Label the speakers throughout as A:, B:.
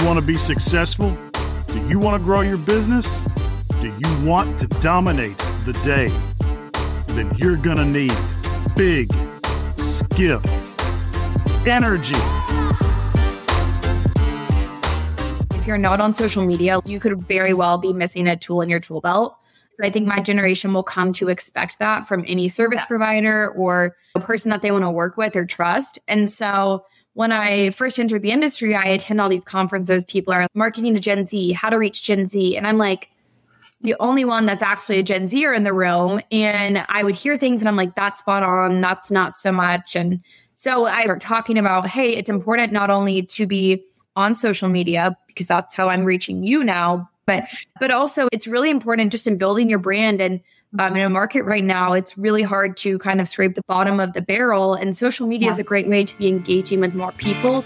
A: want to be successful? Do you want to grow your business? Do you want to dominate the day? Then you're going to need big Skip energy.
B: If you're not on social media, you could very well be missing a tool in your tool belt. So I think my generation will come to expect that from any service provider or a person that they want to work with or trust. And so when I first entered the industry, I attend all these conferences. People are marketing to Gen Z, how to reach Gen Z. And I'm like, the only one that's actually a Gen Zer in the room. And I would hear things and I'm like, that's spot on. That's not so much. And so I start talking about, hey, it's important not only to be on social media, because that's how I'm reaching you now, but also it's really important just in building your brand. And in a market right now, it's really hard to kind of scrape the bottom of the barrel. And social media is a great way to be engaging with more people.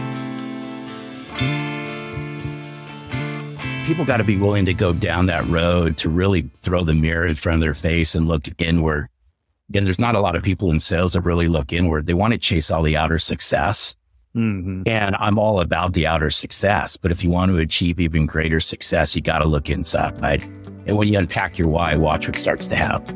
C: People got to be willing to go down that road to really throw the mirror in front of their face and look inward. Again, there's not a lot of people in sales that really look inward. They want to chase all the outer success. Mm-hmm. And I'm all about the outer success. But if you want to achieve even greater success, you got to look inside. And when you unpack your why, watch what starts to happen.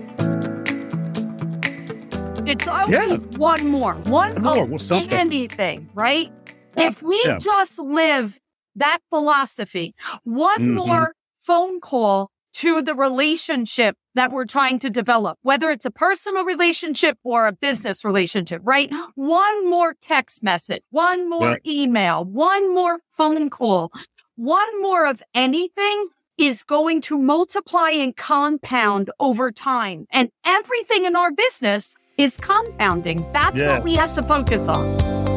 D: It's always one more anything, right? If we just live that philosophy, one more phone call to the relationship that we're trying to develop, whether it's a personal relationship or a business relationship, right? One more text message, one more email, one more phone call, one more of anything is going to multiply and compound over time. And everything in our business is compounding. That's what we have to focus on.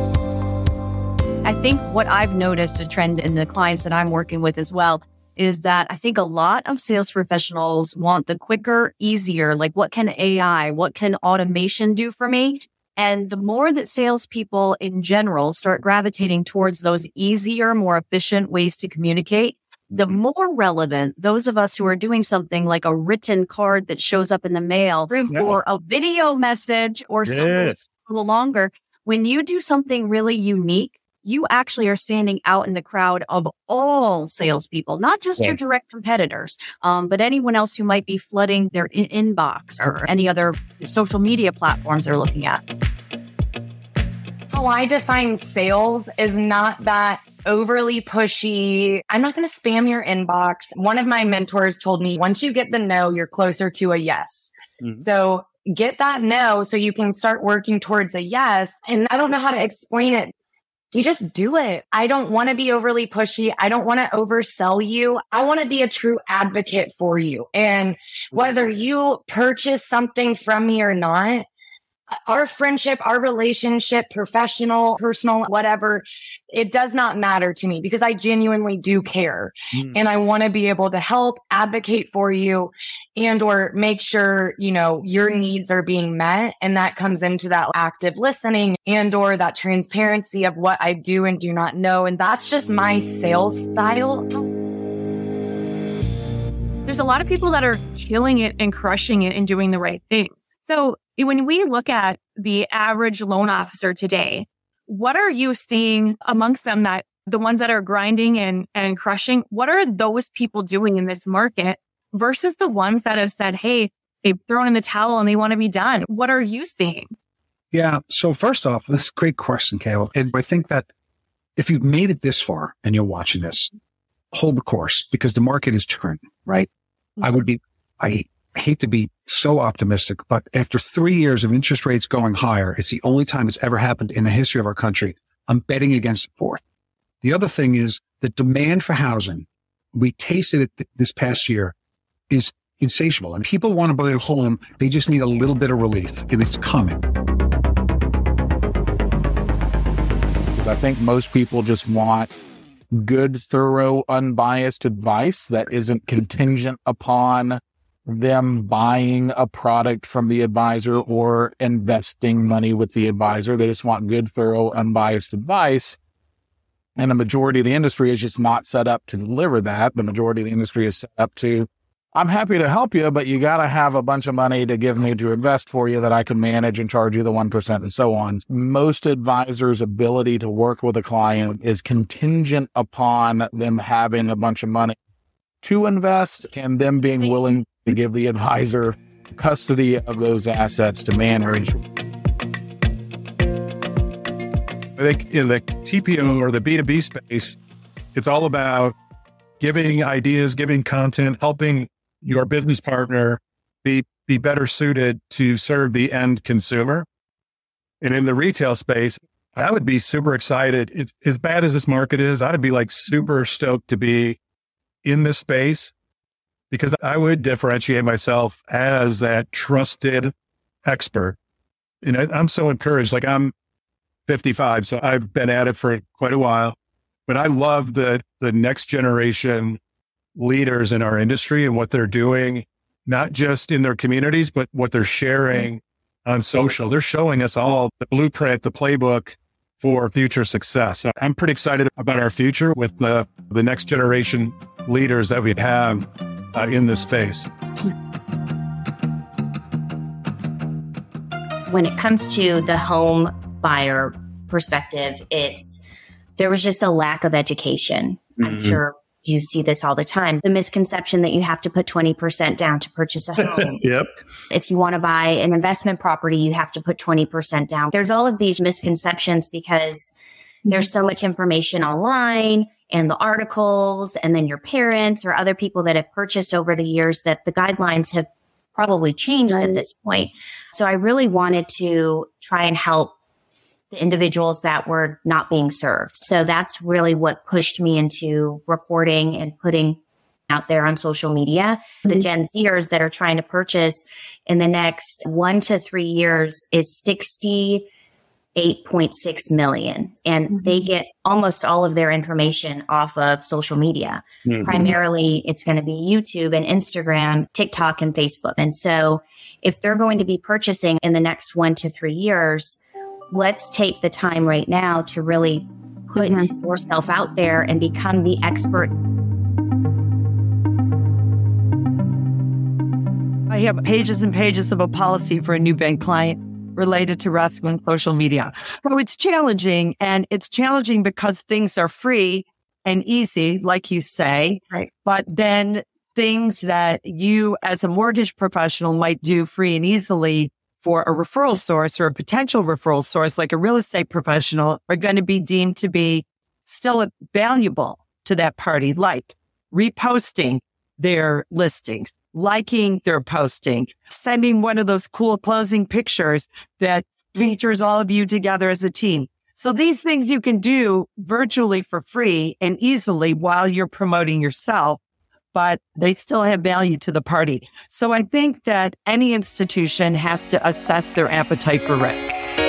E: I think what I've noticed a trend in the clients that I'm working with as well is that I think a lot of sales professionals want the quicker, easier, like what can AI, what can automation do for me? And the more that salespeople in general start gravitating towards those easier, more efficient ways to communicate, the more relevant those of us who are doing something like a written card that shows up in the mail or a video message or something that's a little longer, when you do something really unique, you actually are standing out in the crowd of all salespeople, not just your direct competitors, but anyone else who might be flooding their inbox or any other social media platforms they're looking at.
F: How I define sales is not that overly pushy. I'm not going to spam your inbox. One of my mentors told me, once you get the no, you're closer to a yes. Mm-hmm. So get that no so you can start working towards a yes. And I don't know how to explain it. You just do it. I don't want to be overly pushy. I don't want to oversell you. I want to be a true advocate for you. And whether you purchase something from me or not, our friendship, our relationship, professional, personal, whatever, it does not matter to me because I genuinely do care. And I want to be able to help advocate for you and or make sure, you know, your needs are being met. And that comes into that active listening and or that transparency of what I do and do not know. And that's just my sales style.
D: There's a lot of people that are killing it and crushing it and doing the right thing. So when we look at the average loan officer today, what are you seeing amongst them, that the ones that are grinding and crushing? What are those people doing in this market versus the ones that have said, hey, they've thrown in the towel and they want to be done? What are you seeing?
G: Yeah. So first off, that's a great question, Kayla. And I think that if you've made it this far and you're watching this, hold the course because the market is turning, right? Mm-hmm. I hate to be so optimistic, but after 3 years of interest rates going higher, it's the only time it's ever happened in the history of our country. I'm betting against the fourth. The other thing is the demand for housing, we tasted it this past year, is insatiable. And people want to buy a home. They just need a little bit of relief, and it's coming.
H: Because I think most people just want good, thorough, unbiased advice that isn't contingent upon them buying a product from the advisor or investing money with the advisor. They just want good, thorough, unbiased advice. And the majority of the industry is just not set up to deliver that. The majority of the industry is set up to I'm happy to help you, but you got to have a bunch of money to give me to invest for you that I can manage and charge you the 1% and so on. Most advisors' ability to work with a client is contingent upon them having a bunch of money to invest and them being willing to give the advisor custody of those assets to manage.
I: I think in the TPO or the B2B space, it's all about giving ideas, giving content, helping your business partner be better suited to serve the end consumer. And in the retail space, I would be super excited. As bad as this market is, I'd be like super stoked to be in this space because I would differentiate myself as that trusted expert. And I'm so encouraged. Like I'm 55, so I've been at it for quite a while, but I love the next generation leaders in our industry and what they're doing, not just in their communities, but what they're sharing on social. They're showing us all the blueprint, the playbook for future success. So I'm pretty excited about our future with the next generation leaders that we have in this space.
J: When it comes to the home buyer perspective, there was just a lack of education. I'm sure you see this all the time. The misconception that you have to put 20% down to purchase a home.
A: Yep.
J: If you want to buy an investment property, you have to put 20% down. There's all of these misconceptions because there's so much information online and the articles, and then your parents or other people that have purchased over the years that the guidelines have probably changed at this point. So I really wanted to try and help the individuals that were not being served. So that's really what pushed me into recording and putting out there on social media. The Gen Zers that are trying to purchase in the next 1 to 3 years is 68.6 million. And they get almost all of their information off of social media. Primarily, it's going to be YouTube and Instagram, TikTok and Facebook. And so if they're going to be purchasing in the next 1 to 3 years, let's take the time right now to really put yourself out there and become the expert.
D: I have pages and pages of a policy for a new bank client related to risk on social media. So it's challenging, and it's challenging because things are free and easy, like you say, right? But then things that you as a mortgage professional might do free and easily for a referral source or a potential referral source, like a real estate professional, are going to be deemed to be still valuable to that party, like reposting their listings, liking their posting, sending one of those cool closing pictures that features all of you together as a team. So these things you can do virtually for free and easily while you're promoting yourself, but they still have value to the party. So I think that any institution has to assess their appetite for risk.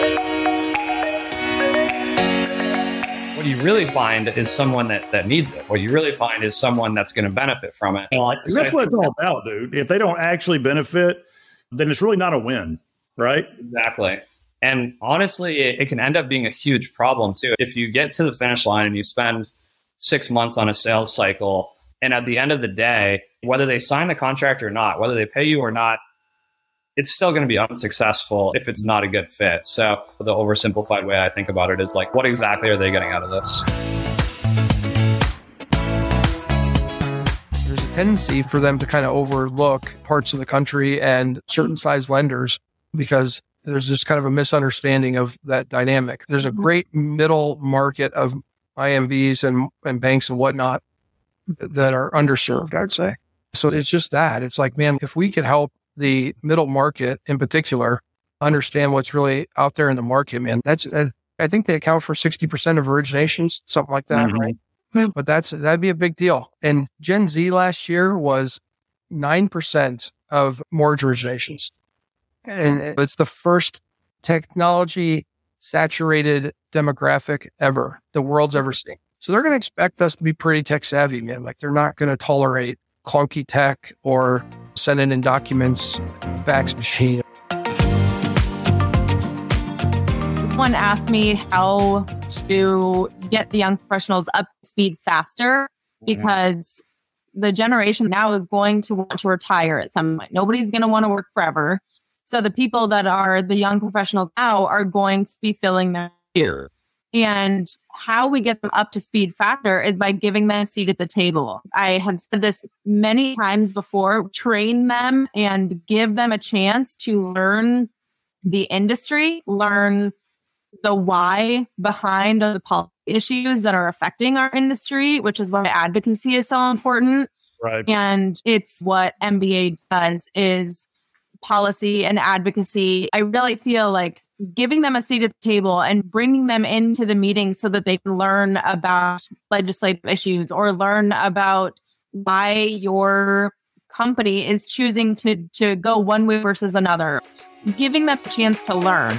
K: What you really find is someone that needs it. What you really find is someone that's going to benefit from it.
A: That's what it's all about, dude. If they don't actually benefit, then it's really not a win, right?
K: Exactly. And honestly, it can end up being a huge problem too. If you get to the finish line and you spend 6 months on a sales cycle, and at the end of the day, whether they sign the contract or not, whether they pay you or not, it's still going to be unsuccessful if it's not a good fit. So the oversimplified way I think about it is like, what exactly are they getting out of this?
L: There's a tendency for them to kind of overlook parts of the country and certain size lenders because there's just kind of a misunderstanding of that dynamic. There's a great middle market of IMBs and banks and whatnot that are underserved, I'd say. So it's just that. It's like, man, if we could help the middle market in particular understand what's really out there in the market, man, I think they account for 60% of originations, something like that, right? But that'd be a big deal. And Gen Z last year was 9% of mortgage originations. And it's the first technology saturated demographic ever the world's ever seen. So they're going to expect us to be pretty tech savvy, man. Like they're not going to tolerate clunky tech or sending in documents, fax machine.
E: Someone asked me how to get the young professionals up to speed faster because
M: the generation now is going to want to retire at some point. Nobody's going to want to work forever. So the people that are the young professionals now are going to be filling their shoes. And how we get them up to speed faster is by giving them a seat at the table. I have said this many times before, train them and give them a chance to learn the industry, learn the why behind the policy issues that are affecting our industry, which is why advocacy is so important.
A: Right.
M: And it's what MBA does, is policy and advocacy. I really feel like giving them a seat at the table and bringing them into the meeting so that they can learn about legislative issues or learn about why your company is choosing to go one way versus another. Giving them a chance to learn.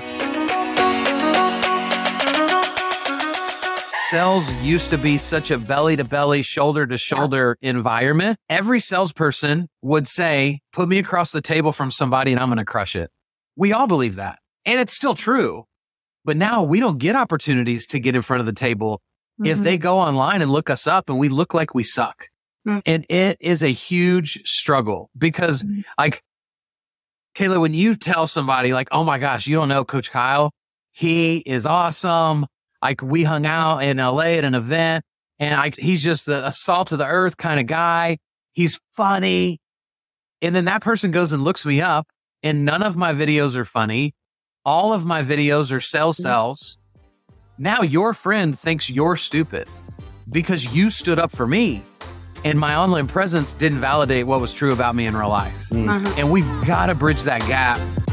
N: Sales used to be such a belly to belly, shoulder to shoulder environment. Every salesperson would say, put me across the table from somebody and I'm going to crush it. We all believe that. And it's still true. But now we don't get opportunities to get in front of the table if they go online and look us up and we look like we suck. And it is a huge struggle because like, Kayla, when you tell somebody like, oh my gosh, you don't know Coach Kyle, he is awesome. Like we hung out in LA at an event and he's just a salt of the earth kind of guy. He's funny. And then that person goes and looks me up and none of my videos are funny. All of my videos are sells. Now your friend thinks you're stupid because you stood up for me and my online presence didn't validate what was true about me in real life. And we've got to bridge that gap